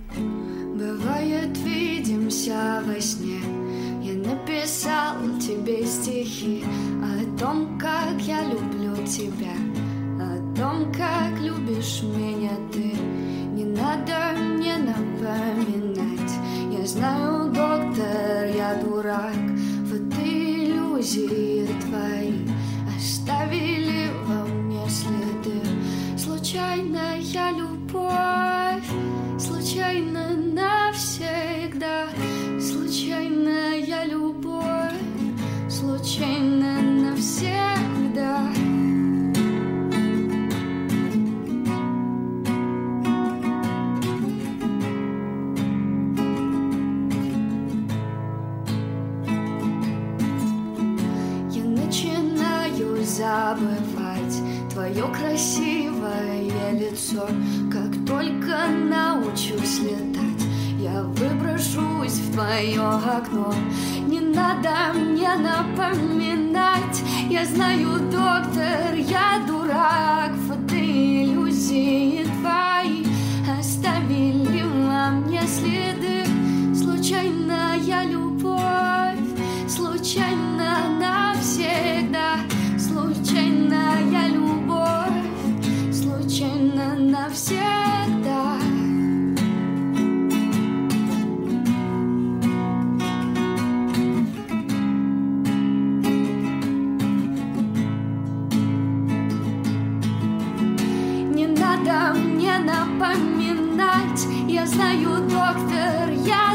Бывает, видимся во сне. Я написал тебе стихи о том, как я люблю тебя, о том, как любишь меня ты. Не надо мне напоминать. Я знаю, доктор, я дурак. Вот иллюзии твои оставили во мне следы. Случайная любовь, случайно навсегда. Случайная любовь, случайно навсегда. Я начинаю забывать твое красивое лицо. Как только научусь летать, я выброшусь в твое окно. Не надо мне напоминать. Я знаю, доктор, я дурак. Вот иллюзии твои оставили во мне следы. Случайная любовь, случайно навсегда. Случайная любовь, случайно навсегда. Не надо мне напоминать. Я знаю, доктор, я